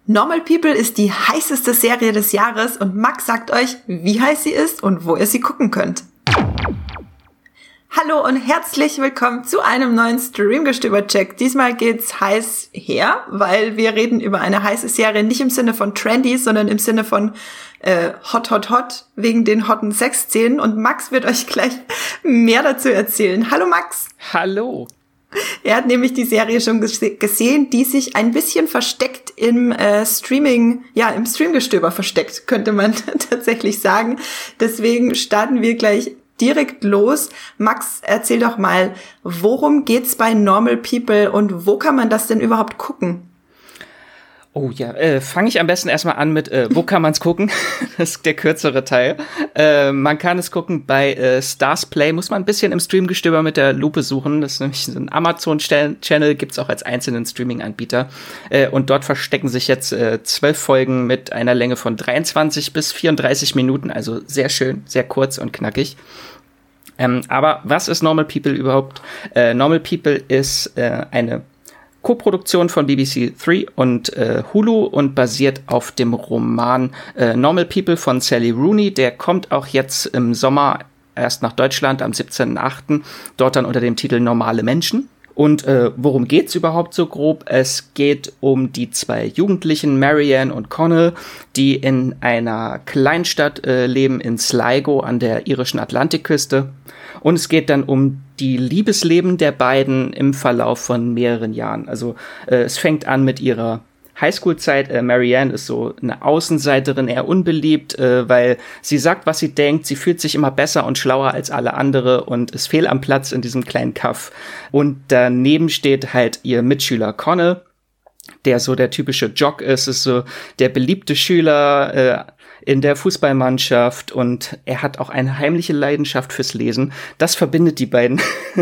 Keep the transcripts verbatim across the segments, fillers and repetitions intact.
Normal People ist die heißeste Serie des Jahres und Max sagt euch, wie heiß sie ist und wo ihr sie gucken könnt. Hallo und herzlich willkommen zu einem neuen Streamgestöber-Check. Diesmal geht's heiß her, weil wir reden über eine heiße Serie, nicht im Sinne von trendy, sondern im Sinne von äh, hot, hot, hot, wegen den hotten Sexszenen. Und Max wird euch gleich mehr dazu erzählen. Hallo Max. Hallo. Er hat nämlich die Serie schon gese- gesehen, die sich ein bisschen versteckt im äh, Streaming, ja, im Streamgestöber versteckt, könnte man tatsächlich sagen. Deswegen starten wir gleich direkt los. Max, erzähl doch mal, worum geht's bei Normal People und wo kann man das denn überhaupt gucken? Oh ja, äh, fange ich am besten erstmal an mit, äh, wo kann man's gucken? Das ist der kürzere Teil. Äh, man kann es gucken bei äh, Stars Play, muss man ein bisschen im Streamgestöber mit der Lupe suchen. Das ist nämlich so ein Amazon-Channel, gibt's auch als einzelnen Streaming-Anbieter. Äh, und dort verstecken sich jetzt äh, zwölf Folgen mit einer Länge von dreiundzwanzig bis vierunddreißig Minuten, also sehr schön, sehr kurz und knackig. Ähm, aber was ist Normal People überhaupt? Äh, Normal People ist äh, eine Co-Produktion von B B C drei und äh, Hulu und basiert auf dem Roman äh, Normal People von Sally Rooney. Der kommt auch jetzt im Sommer erst nach Deutschland am siebzehnten achten Dort dann unter dem Titel Normale Menschen. Und äh, worum geht's überhaupt so grob? Es geht um die zwei Jugendlichen, Marianne und Connell, die in einer Kleinstadt äh, leben, in Sligo an der irischen Atlantikküste. Und es geht dann um die Liebesleben der beiden im Verlauf von mehreren Jahren. Also äh, es fängt an mit ihrer Highschool-Zeit. Äh, Marianne ist so eine Außenseiterin, eher unbeliebt, äh, weil sie sagt, was sie denkt. Sie fühlt sich immer besser und schlauer als alle andere und ist fehl am Platz in diesem kleinen Kaff. Und daneben steht halt ihr Mitschüler Connell, der so der typische Jock ist, ist so der beliebte Schüler äh, in der Fußballmannschaft und er hat auch eine heimliche Leidenschaft fürs Lesen. Das verbindet die beiden.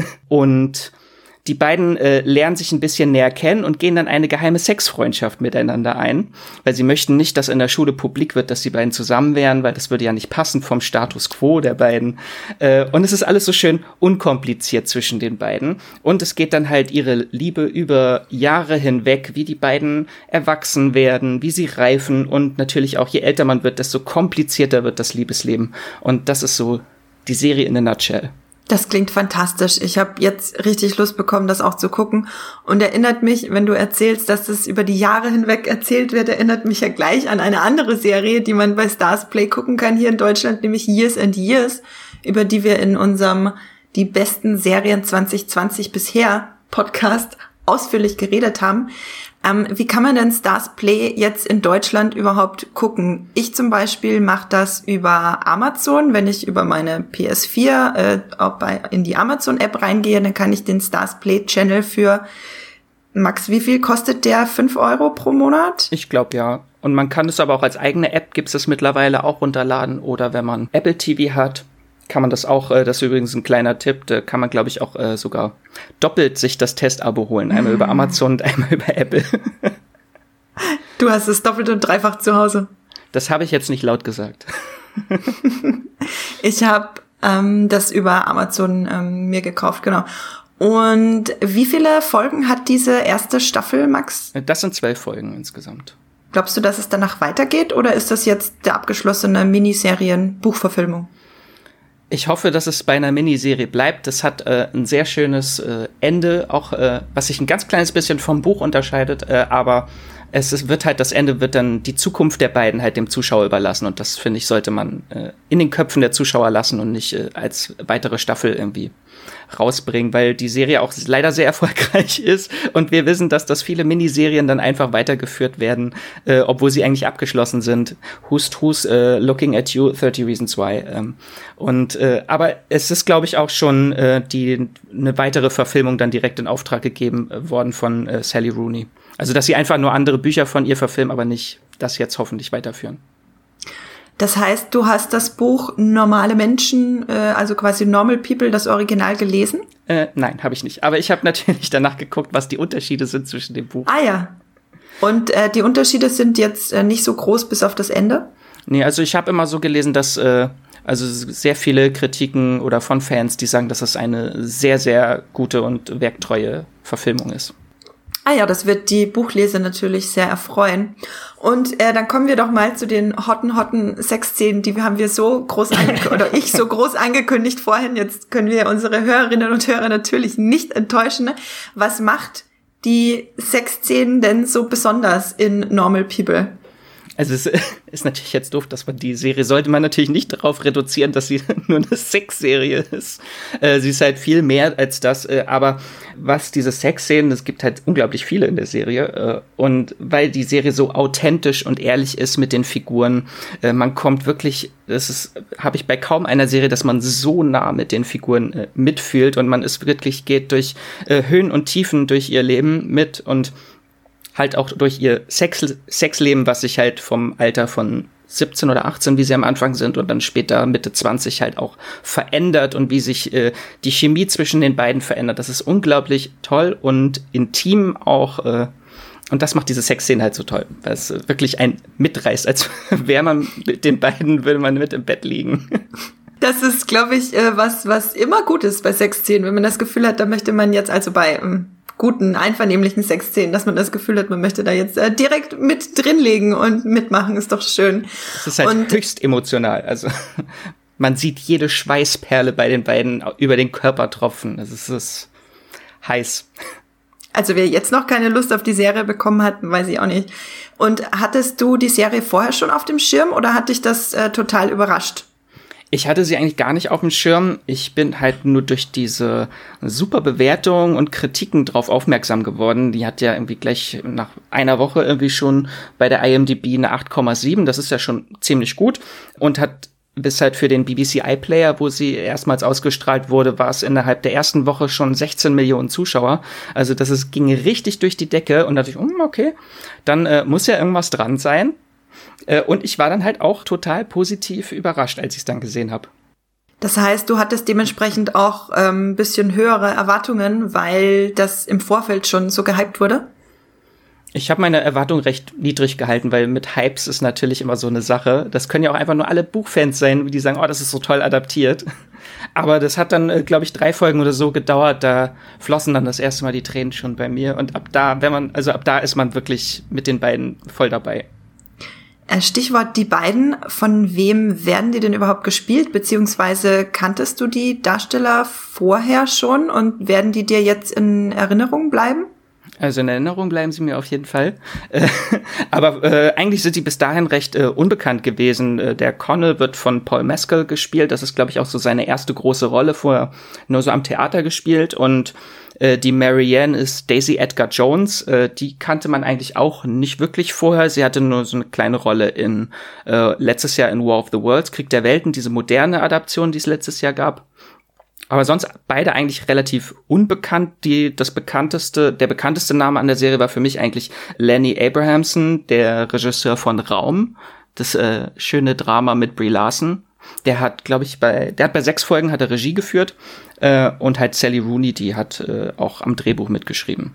Und die beiden äh, lernen sich ein bisschen näher kennen und gehen dann eine geheime Sexfreundschaft miteinander ein, weil sie möchten nicht, dass in der Schule publik wird, dass die beiden zusammen wären, weil das würde ja nicht passen vom Status quo der beiden. Äh, und es ist alles so schön unkompliziert zwischen den beiden. Und es geht dann halt ihre Liebe über Jahre hinweg, wie die beiden erwachsen werden, wie sie reifen und natürlich auch, je älter man wird, desto komplizierter wird das Liebesleben. Und das ist so die Serie in a nutshell. Das klingt fantastisch. Ich habe jetzt richtig Lust bekommen, das auch zu gucken. Und erinnert mich, wenn du erzählst, dass es über die Jahre hinweg erzählt wird, erinnert mich ja gleich an eine andere Serie, die man bei Stars Play gucken kann hier in Deutschland, nämlich Years and Years, über die wir in unserem Die besten Serien zwanzig zwanzig bisher Podcast ausführlich geredet haben. Ähm, wie kann man denn Stars Play jetzt in Deutschland überhaupt gucken? Ich zum Beispiel mache das über Amazon. Wenn ich über meine P S vier äh, auch bei, in die Amazon-App reingehe, dann kann ich den Stars Play-Channel für, Max, wie viel kostet der? fünf Euro pro Monat? Ich glaube, ja. Und man kann es aber auch als eigene App, gibt es das mittlerweile auch runterladen. Oder wenn man Apple T V hat, kann man das auch, äh, das ist übrigens ein kleiner Tipp, da kann man, glaube ich, auch äh, sogar doppelt sich das Testabo holen. Einmal mm. über Amazon und einmal über Apple. Du hast es doppelt und dreifach zu Hause. Das habe ich jetzt nicht laut gesagt. Ich habe ähm, das über Amazon ähm, mir gekauft, genau. Und wie viele Folgen hat diese erste Staffel, Max? Das sind zwölf Folgen insgesamt. Glaubst du, dass es danach weitergeht oder ist das jetzt der abgeschlossene Miniserien-Buchverfilmung? Ich hoffe, dass es bei einer Miniserie bleibt. Das hat äh, ein sehr schönes äh, Ende, auch äh, was sich ein ganz kleines bisschen vom Buch unterscheidet, äh, aber es ist, wird halt, das Ende wird dann die Zukunft der beiden halt dem Zuschauer überlassen und das, finde ich, sollte man äh, in den Köpfen der Zuschauer lassen und nicht äh, als weitere Staffel irgendwie rausbringen, weil die Serie auch leider sehr erfolgreich ist und wir wissen, dass das viele Miniserien dann einfach weitergeführt werden, äh, obwohl sie eigentlich abgeschlossen sind. Who's Who's uh, Looking at You, thirty Reasons Why. Ähm, und äh, aber es ist, glaube ich, auch schon äh, die eine weitere Verfilmung dann direkt in Auftrag gegeben äh, worden von äh, Sally Rooney. Also, dass sie einfach nur andere Bücher von ihr verfilmen, aber nicht das jetzt hoffentlich weiterführen. Das heißt, du hast das Buch Normale Menschen, äh, also quasi Normal People, das Original gelesen? Äh, nein, habe ich nicht. Aber ich habe natürlich danach geguckt, was die Unterschiede sind zwischen dem Buch. Ah ja. Und äh, die Unterschiede sind jetzt äh, nicht so groß bis auf das Ende? Nee, also ich habe immer so gelesen, dass äh, also sehr viele Kritiken oder von Fans, die sagen, dass das eine sehr, sehr gute und werktreue Verfilmung ist. Ah ja, das wird die Buchleser natürlich sehr erfreuen. Und äh, dann kommen wir doch mal zu den hotten, hotten Sexszenen, die haben wir so groß angekündigt, oder ich so groß angekündigt vorhin. Jetzt können wir unsere Hörerinnen und Hörer natürlich nicht enttäuschen. Was macht die Sexszenen denn so besonders in Normal People? Also es ist natürlich jetzt doof, dass man die Serie, sollte man natürlich nicht darauf reduzieren, dass sie nur eine Sexserie ist. Äh, sie ist halt viel mehr als das, äh, aber was diese Sexszenen, es gibt halt unglaublich viele in der Serie äh, und weil die Serie so authentisch und ehrlich ist mit den Figuren, äh, man kommt wirklich, das ist, habe ich bei kaum einer Serie, dass man so nah mit den Figuren äh, mitfühlt und man ist wirklich, geht durch äh, Höhen und Tiefen durch ihr Leben mit und halt auch durch ihr Sex, Sexleben, was sich halt vom Alter von siebzehn oder achtzehn, wie sie am Anfang sind, und dann später Mitte zwanzig halt auch verändert und wie sich äh, die Chemie zwischen den beiden verändert. Das ist unglaublich toll und intim auch. Äh, und das macht diese Sexszene halt so toll, weil es wirklich einen mitreißt, als wäre man mit den beiden, würde man mit im Bett liegen. Das ist, glaube ich, äh, was, was immer gut ist bei Sexszenen, wenn man das Gefühl hat, da möchte man jetzt also bei ähm guten, einvernehmlichen Sexszenen, dass man das Gefühl hat, man möchte da jetzt äh, direkt mit drinlegen und mitmachen, ist doch schön. Es ist halt und höchst emotional, also man sieht jede Schweißperle bei den beiden über den Körper tropfen, das ist, das ist heiß. Also wer jetzt noch keine Lust auf die Serie bekommen hat, weiß ich auch nicht. Und hattest du die Serie vorher schon auf dem Schirm oder hat dich das äh, total überrascht? Ich hatte sie eigentlich gar nicht auf dem Schirm. Ich bin halt nur durch diese super Bewertungen und Kritiken drauf aufmerksam geworden. Die hat ja irgendwie gleich nach einer Woche irgendwie schon bei der I M D B eine acht Komma sieben. Das ist ja schon ziemlich gut. Und hat bis halt für den B B C iPlayer, wo sie erstmals ausgestrahlt wurde, war es innerhalb der ersten Woche schon sechzehn Millionen Zuschauer. Also das ist, ging richtig durch die Decke. Und da dachte ich, hm, okay, dann äh, muss ja irgendwas dran sein. Und ich war dann halt auch total positiv überrascht, als ich es dann gesehen habe. Das heißt, du hattest dementsprechend auch ein ähm, bisschen höhere Erwartungen, weil das im Vorfeld schon so gehypt wurde? Ich habe meine Erwartungen recht niedrig gehalten, weil mit Hypes ist natürlich immer so eine Sache. Das können ja auch einfach nur alle Buchfans sein, die sagen, oh, das ist so toll adaptiert. Aber das hat dann, glaube ich, drei Folgen oder so gedauert. Da flossen dann das erste Mal die Tränen schon bei mir. Und ab da, wenn man, also ab da ist man wirklich mit den beiden voll dabei. Stichwort die beiden, von wem werden die denn überhaupt gespielt, beziehungsweise kanntest du die Darsteller vorher schon und werden die dir jetzt in Erinnerung bleiben? Also in Erinnerung bleiben sie mir auf jeden Fall. Äh, aber äh, eigentlich sind die bis dahin recht äh, unbekannt gewesen. Äh, der Connell wird von Paul Mescal gespielt. Das ist, glaube ich, auch so seine erste große Rolle, vorher nur so am Theater gespielt. Und äh, die Marianne ist Daisy Edgar Jones. Äh, die kannte man eigentlich auch nicht wirklich vorher. Sie hatte nur so eine kleine Rolle in äh, letztes Jahr in War of the Worlds, Krieg der Welten, diese moderne Adaption, die es letztes Jahr gab. Aber sonst beide eigentlich relativ unbekannt. Die, das bekannteste, der bekannteste Name an der Serie war für mich eigentlich Lenny Abrahamson, der Regisseur von Raum, das äh, schöne Drama mit Brie Larson. Der hat, glaube ich, bei, der hat bei sechs Folgen hat er Regie geführt äh, und halt Sally Rooney, die hat äh, auch am Drehbuch mitgeschrieben.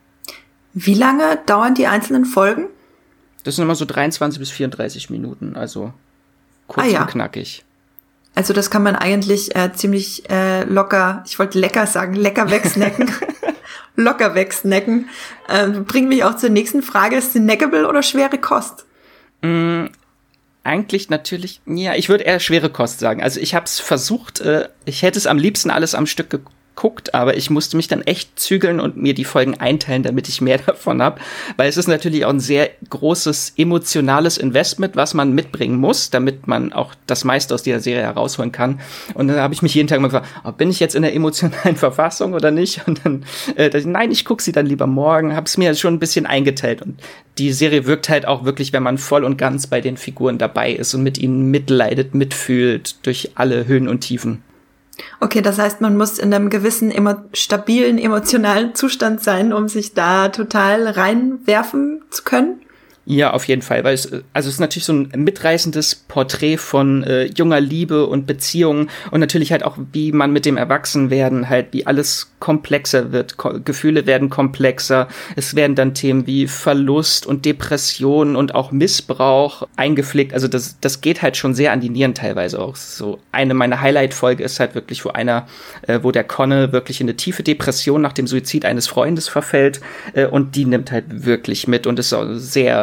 Wie lange dauern die einzelnen Folgen? Das sind immer so dreiundzwanzig bis vierunddreißig Minuten, also kurz ah, ja. und knackig. Also das kann man eigentlich äh, ziemlich äh, locker, ich wollte lecker sagen, lecker wegsnacken. locker wegsnacken. Äh, bringt mich auch zur nächsten Frage. Ist snackable oder schwere Kost? Mm, eigentlich natürlich, ja, ich würde eher schwere Kost sagen. Also ich habe es versucht, äh, ich hätte es am liebsten alles am Stück geguckt, aber ich musste mich dann echt zügeln und mir die Folgen einteilen, damit ich mehr davon habe. Weil es ist natürlich auch ein sehr großes emotionales Investment, was man mitbringen muss, damit man auch das meiste aus dieser Serie herausholen kann. Und dann habe ich mich jeden Tag mal gefragt, oh, bin ich jetzt in der emotionalen Verfassung oder nicht? Und dann, äh, nein, ich gucke sie dann lieber morgen, habe es mir schon ein bisschen eingeteilt. Und die Serie wirkt halt auch wirklich, wenn man voll und ganz bei den Figuren dabei ist und mit ihnen mitleidet, mitfühlt durch alle Höhen und Tiefen. Okay, das heißt, man muss in einem gewissen emo- stabilen, emotionalen Zustand sein, um sich da total reinwerfen zu können? Ja, auf jeden Fall, weil es, also es ist natürlich so ein mitreißendes Porträt von äh, junger Liebe und Beziehungen und natürlich halt auch, wie man mit dem Erwachsenwerden halt, wie alles komplexer wird, Ko- Gefühle werden komplexer, es werden dann Themen wie Verlust und Depression und auch Missbrauch eingepflegt, also das, das geht halt schon sehr an die Nieren teilweise auch. So eine meiner Highlight-Folge ist halt wirklich, wo einer, äh, wo der Connell wirklich in eine tiefe Depression nach dem Suizid eines Freundes verfällt äh, und die nimmt halt wirklich mit und ist auch sehr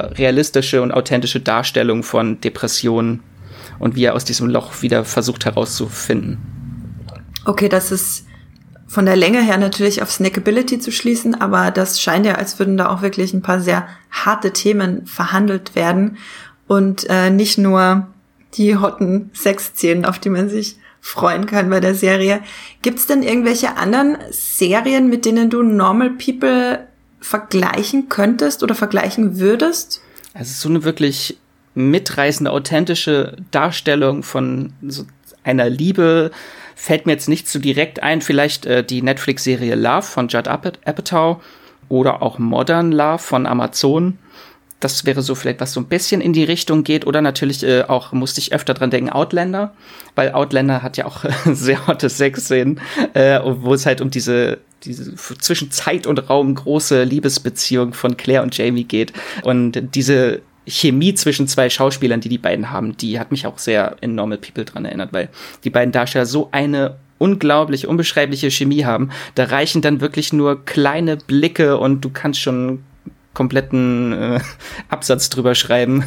sehr realistische und authentische Darstellung von Depressionen und wie er aus diesem Loch wieder versucht herauszufinden. Okay, das ist von der Länge her natürlich auf Snackability zu schließen, aber das scheint ja, als würden da auch wirklich ein paar sehr harte Themen verhandelt werden und äh, nicht nur die hotten Sexszenen, auf die man sich freuen kann bei der Serie. Gibt's denn irgendwelche anderen Serien, mit denen du Normal People vergleichen könntest oder vergleichen würdest? Also so eine wirklich mitreißende, authentische Darstellung von so einer Liebe fällt mir jetzt nicht so direkt ein. Vielleicht äh, die Netflix-Serie Love von Judd Apatow oder auch Modern Love von Amazon. Das wäre so vielleicht, was so ein bisschen in die Richtung geht. Oder natürlich äh, auch, musste ich öfter dran denken, Outlander. Weil Outlander hat ja auch sehr hotte Sexszenen, äh, wo es halt um diese, diese zwischen Zeit und Raum große Liebesbeziehung von Claire und Jamie geht. Und diese Chemie zwischen zwei Schauspielern, die die beiden haben, die hat mich auch sehr in Normal People dran erinnert, weil die beiden Darsteller so eine unglaublich, unbeschreibliche Chemie haben. Da reichen dann wirklich nur kleine Blicke und du kannst schon kompletten äh, Absatz drüber schreiben.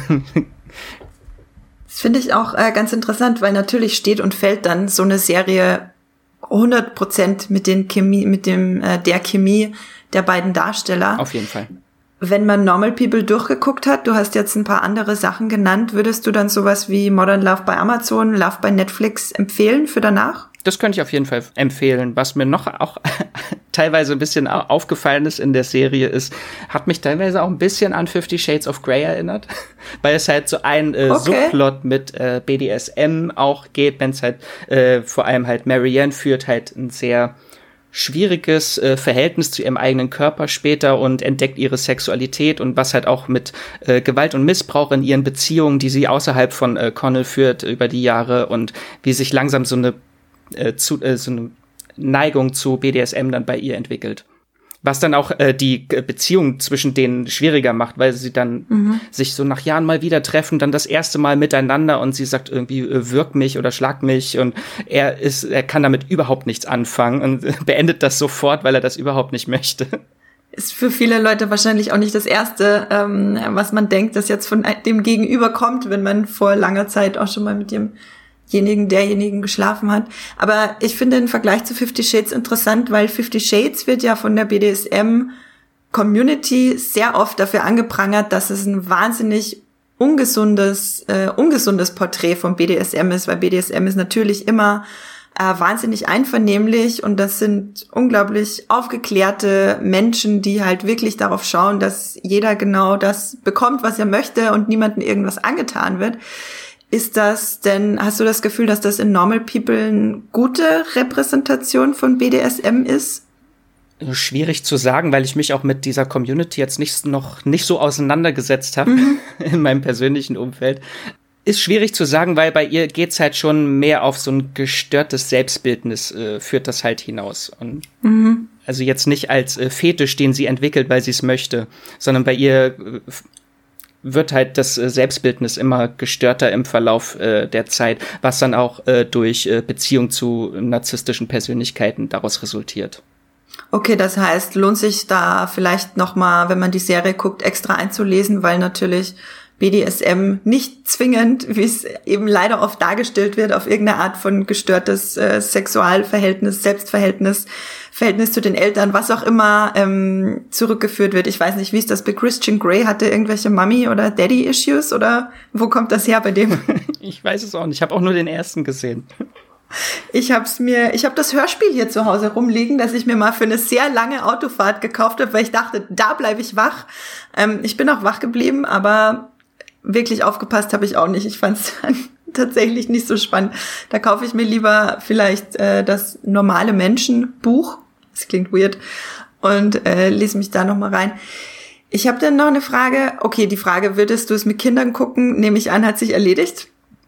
Das finde ich auch äh, ganz interessant, weil natürlich steht und fällt dann so eine Serie hundert Prozent mit den Chemie, mit dem äh, der Chemie der beiden Darsteller. Auf jeden Fall. Wenn man Normal People durchgeguckt hat, du hast jetzt ein paar andere Sachen genannt, würdest du dann sowas wie Modern Love bei Amazon, Love bei Netflix empfehlen für danach? Das könnte ich auf jeden Fall empfehlen. Was mir noch auch teilweise ein bisschen aufgefallen ist in der Serie ist, hat mich teilweise auch ein bisschen an Fifty Shades of Grey erinnert, weil es halt so ein äh, okay. Subplot mit äh, B D S M auch geht, wenn es halt äh, vor allem halt Marianne führt halt ein sehr schwieriges äh, Verhältnis zu ihrem eigenen Körper später und entdeckt ihre Sexualität und was halt auch mit äh, Gewalt und Missbrauch in ihren Beziehungen, die sie außerhalb von äh, Connell führt über die Jahre und wie sich langsam so eine äh, zu, äh, so eine Neigung zu B D S M dann bei ihr entwickelt. Was dann auch äh, die Beziehung zwischen denen schwieriger macht, weil sie dann mhm. sich so nach Jahren mal wieder treffen, dann das erste Mal miteinander und sie sagt irgendwie, äh, wirk mich oder schlag mich und er ist, er kann damit überhaupt nichts anfangen und äh, beendet das sofort, weil er das überhaupt nicht möchte. Ist für viele Leute wahrscheinlich auch nicht das Erste, ähm, was man denkt, das jetzt von dem Gegenüber kommt, wenn man vor langer Zeit auch schon mal mit dem Jenigen, derjenigen geschlafen hat. Aber ich finde den Vergleich zu Fifty Shades interessant, weil Fifty Shades wird ja von der B D S M-Community sehr oft dafür angeprangert, dass es ein wahnsinnig ungesundes, äh, ungesundes Porträt von B D S M ist, weil B D S M ist natürlich immer äh, wahnsinnig einvernehmlich und das sind unglaublich aufgeklärte Menschen, die halt wirklich darauf schauen, dass jeder genau das bekommt, was er möchte und niemandem irgendwas angetan wird. Ist das denn, hast du das Gefühl, dass das in Normal People eine gute Repräsentation von B D S M ist? Schwierig zu sagen, weil ich mich auch mit dieser Community jetzt nicht, noch nicht so auseinandergesetzt habe mhm. in meinem persönlichen Umfeld. Ist schwierig zu sagen, weil bei ihr geht's halt schon mehr auf so ein gestörtes Selbstbildnis, äh, führt das halt hinaus. Und mhm. also jetzt nicht als äh, Fetisch, den sie entwickelt, weil sie es möchte, sondern bei ihr äh, wird halt das äh, Selbstbildnis immer gestörter im Verlauf äh, der Zeit, was dann auch äh, durch äh, Beziehung zu narzisstischen Persönlichkeiten daraus resultiert. Okay, das heißt, lohnt sich da vielleicht noch mal, wenn man die Serie guckt, extra einzulesen, weil natürlich B D S M nicht zwingend, wie es eben leider oft dargestellt wird, auf irgendeine Art von gestörtes äh, Sexualverhältnis, Selbstverhältnis, Verhältnis zu den Eltern, was auch immer ähm, zurückgeführt wird. Ich weiß nicht, wie ist das bei Christian Grey? Hatte irgendwelche Mummy- oder Daddy-Issues oder wo kommt das her bei dem? Ich weiß es auch nicht. Ich habe auch nur den ersten gesehen. Ich hab's mir, ich habe das Hörspiel hier zu Hause rumliegen, das ich mir mal für eine sehr lange Autofahrt gekauft habe, weil ich dachte, da bleibe ich wach. Ähm, ich bin auch wach geblieben, aber wirklich aufgepasst habe ich auch nicht. Ich fand es dann tatsächlich nicht so spannend. Da kaufe ich mir lieber vielleicht äh, das normale Menschenbuch. Das klingt weird. Und äh, lese mich da nochmal rein. Ich habe dann noch eine Frage. Okay, die Frage, würdest du es mit Kindern gucken? Nehme ich an, hat sich erledigt.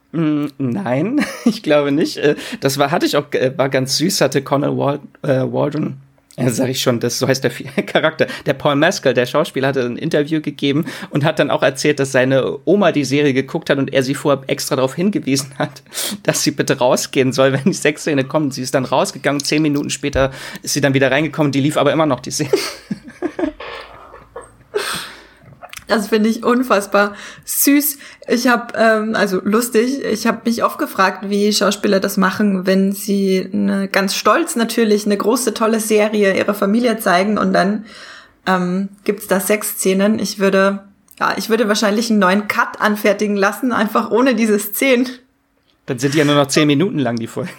Nein, ich glaube nicht. Das war, hatte ich auch, war ganz süß, hatte Connell Wald, äh, Waldron, ja, sag ich schon, das so heißt der Charakter. Der Paul Mescal, der Schauspieler, hatte ein Interview gegeben und hat dann auch erzählt, dass seine Oma die Serie geguckt hat und er sie vorher extra darauf hingewiesen hat, dass sie bitte rausgehen soll, wenn die Sexszene kommt. Sie ist dann rausgegangen, zehn Minuten später ist sie dann wieder reingekommen, die lief aber immer noch, die Serie. Das finde ich unfassbar süß. Ich habe, ähm, also lustig, ich habe mich oft gefragt, wie Schauspieler das machen, wenn sie eine, ganz stolz natürlich eine große, tolle Serie ihrer Familie zeigen und dann ähm, gibt's da Sexszenen. Ich würde, ja, ich würde wahrscheinlich einen neuen Cut anfertigen lassen, einfach ohne diese Szenen. Dann sind die ja nur noch zehn Minuten lang, die Folgen.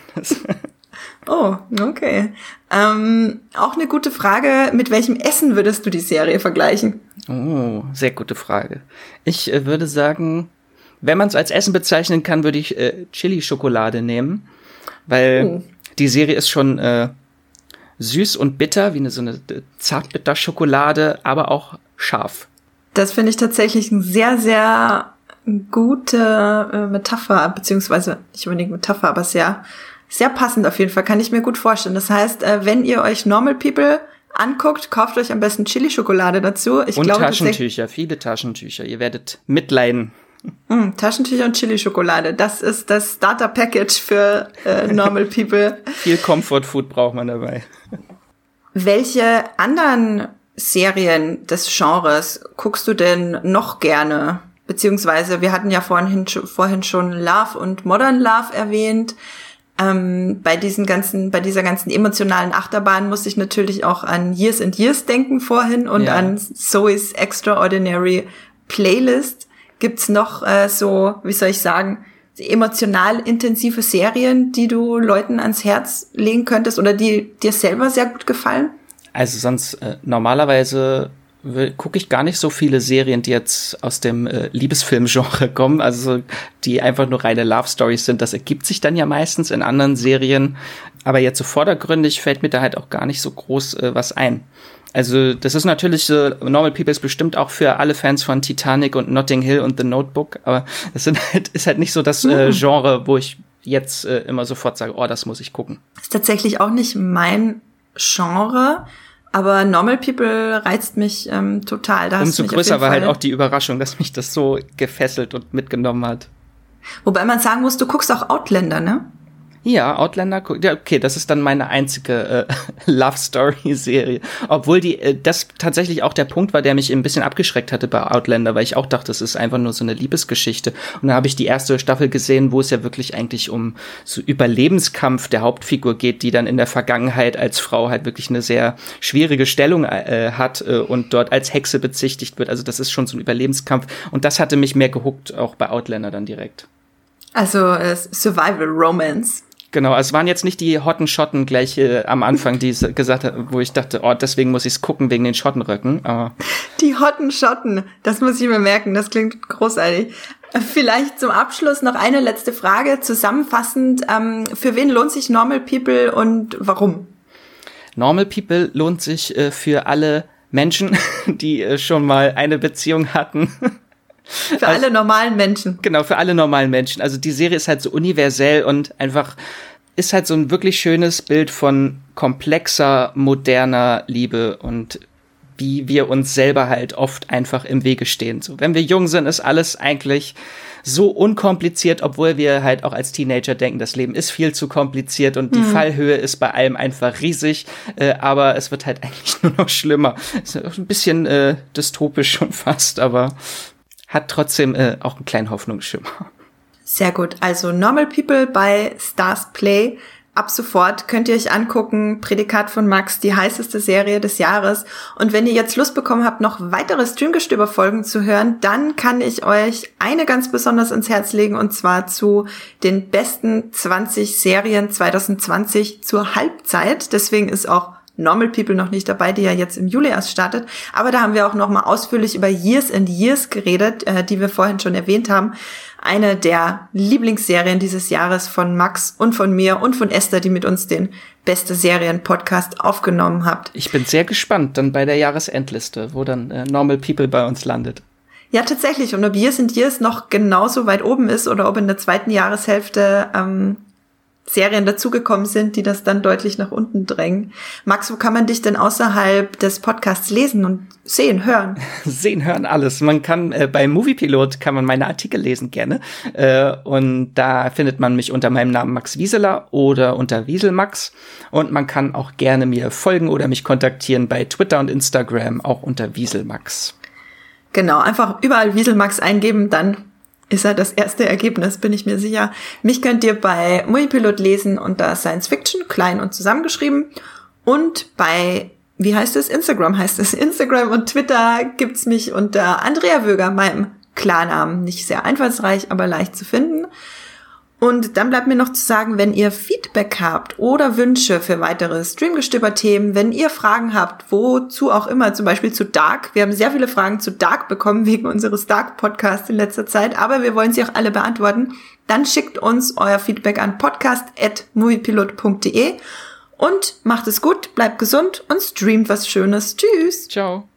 Oh, okay. Ähm, auch eine gute Frage. Mit welchem Essen würdest du die Serie vergleichen? Oh, sehr gute Frage. Ich äh, würde sagen, wenn man es als Essen bezeichnen kann, würde ich äh, Chili-Schokolade nehmen. Weil oh. die Serie ist schon äh, süß und bitter, wie eine so eine Zartbitter-Schokolade, aber auch scharf. Das finde ich tatsächlich eine sehr, sehr gute äh, Metapher, beziehungsweise nicht unbedingt Metapher, aber sehr Sehr passend auf jeden Fall, kann ich mir gut vorstellen. Das heißt, wenn ihr euch Normal People anguckt, kauft euch am besten Chili-Schokolade dazu. Ich und glaube, Taschentücher, viele Taschentücher. Ihr werdet mitleiden. Mm, Taschentücher und Chili-Schokolade, das ist das Starter-Package für äh, Normal People. Viel Comfort-Food braucht man dabei. Welche anderen Serien des Genres guckst du denn noch gerne? Beziehungsweise, wir hatten ja vorhin, vorhin schon Love und Modern Love erwähnt. Ähm, bei diesen ganzen, bei dieser ganzen emotionalen Achterbahn musste ich natürlich auch an Years and Years denken vorhin und ja. an Zoe's Extraordinary Playlist. Gibt's noch äh, so, wie soll ich sagen, emotional intensive Serien, die du Leuten ans Herz legen könntest oder die dir selber sehr gut gefallen? Also sonst äh, normalerweise gucke ich gar nicht so viele Serien, die jetzt aus dem äh, Liebesfilm-Genre kommen, also die einfach nur reine Love-Stories sind. Das ergibt sich dann ja meistens in anderen Serien. Aber jetzt so vordergründig fällt mir da halt auch gar nicht so groß äh, was ein. Also das ist natürlich, äh, Normal People ist bestimmt auch für alle Fans von Titanic und Notting Hill und The Notebook, aber das sind halt, ist halt nicht so das äh, Genre, wo ich jetzt äh, immer sofort sage, oh, das muss ich gucken. Das ist tatsächlich auch nicht mein Genre. Aber Normal People reizt mich ähm, total. Da Umso größer war halt auch die Überraschung, dass mich das so gefesselt und mitgenommen hat. Wobei man sagen muss, du guckst auch Outlander, ne? Ja, Outlander, ja, okay, das ist dann meine einzige äh, Love-Story-Serie. Obwohl die äh, das tatsächlich auch der Punkt war, der mich ein bisschen abgeschreckt hatte bei Outlander, weil ich auch dachte, es ist einfach nur so eine Liebesgeschichte. Und dann habe ich die erste Staffel gesehen, wo es ja wirklich eigentlich um so Überlebenskampf der Hauptfigur geht, die dann in der Vergangenheit als Frau halt wirklich eine sehr schwierige Stellung äh, hat äh, und dort als Hexe bezichtigt wird. Also das ist schon so ein Überlebenskampf. Und das hatte mich mehr gehuckt, auch bei Outlander dann direkt. Also äh, Survival Romance. Genau, also es waren jetzt nicht die hotten Schotten gleich äh, am Anfang, die gesagt hat, wo ich dachte, oh, deswegen muss ich es gucken, wegen den Schottenröcken. Aber die hotten Schotten, das muss ich mir merken, das klingt großartig. Vielleicht zum Abschluss noch eine letzte Frage, zusammenfassend, ähm, für wen lohnt sich Normal People und warum? Normal People lohnt sich äh, für alle Menschen, die äh, schon mal eine Beziehung hatten. Für also, alle normalen Menschen. Genau, für alle normalen Menschen. Also die Serie ist halt so universell und einfach ist halt so ein wirklich schönes Bild von komplexer, moderner Liebe und wie wir uns selber halt oft einfach im Wege stehen. So, wenn wir jung sind, ist alles eigentlich so unkompliziert, obwohl wir halt auch als Teenager denken, das Leben ist viel zu kompliziert und die mhm. Fallhöhe ist bei allem einfach riesig, äh, aber es wird halt eigentlich nur noch schlimmer. Ist ein bisschen äh, dystopisch schon fast, aber hat trotzdem äh, auch einen kleinen Hoffnungsschimmer. Sehr gut. Also Normal People bei Stars Play. Ab sofort könnt ihr euch angucken. Prädikat von Max, die heißeste Serie des Jahres. Und wenn ihr jetzt Lust bekommen habt, noch weitere Streamgestöber-Folgen zu hören, dann kann ich euch eine ganz besonders ins Herz legen, und zwar zu den besten zwanzig Serien zwanzig zwanzig zur Halbzeit. Deswegen ist auch Normal People noch nicht dabei, die ja jetzt im Juli erst startet. Aber da haben wir auch noch mal ausführlich über Years and Years geredet, äh, die wir vorhin schon erwähnt haben. Eine der Lieblingsserien dieses Jahres von Max und von mir und von Esther, die mit uns den Beste Serien-Podcast aufgenommen habt. Ich bin sehr gespannt dann bei der Jahresendliste, wo dann äh, Normal People bei uns landet. Ja, tatsächlich. Und ob Years and Years noch genauso weit oben ist oder ob in der zweiten Jahreshälfte ähm, Serien dazugekommen sind, die das dann deutlich nach unten drängen. Max, wo kann man dich denn außerhalb des Podcasts lesen und sehen, hören? Sehen, hören, alles. Man kann äh, bei Moviepilot kann man meine Artikel lesen gerne. Äh, und da findet man mich unter meinem Namen Max Wieseler oder unter Wieselmax. Und man kann auch gerne mir folgen oder mich kontaktieren bei Twitter und Instagram, auch unter Wieselmax. Genau, einfach überall Wieselmax eingeben, dann ist er das erste Ergebnis, bin ich mir sicher. Mich könnt ihr bei Moviepilot lesen unter Science Fiction, klein und zusammengeschrieben. Und bei, wie heißt es? Instagram heißt es. Instagram und Twitter gibt's mich unter Andrea Wöger, meinem Klarnamen. Nicht sehr einfallsreich, aber leicht zu finden. Und dann bleibt mir noch zu sagen, wenn ihr Feedback habt oder Wünsche für weitere Streamgestöber-Themen, wenn ihr Fragen habt, wozu auch immer, zum Beispiel zu Dark. Wir haben sehr viele Fragen zu Dark bekommen wegen unseres Dark-Podcasts in letzter Zeit, aber wir wollen sie auch alle beantworten. Dann schickt uns euer Feedback an podcast at moviepilot punkt de und macht es gut, bleibt gesund und streamt was Schönes. Tschüss! Ciao!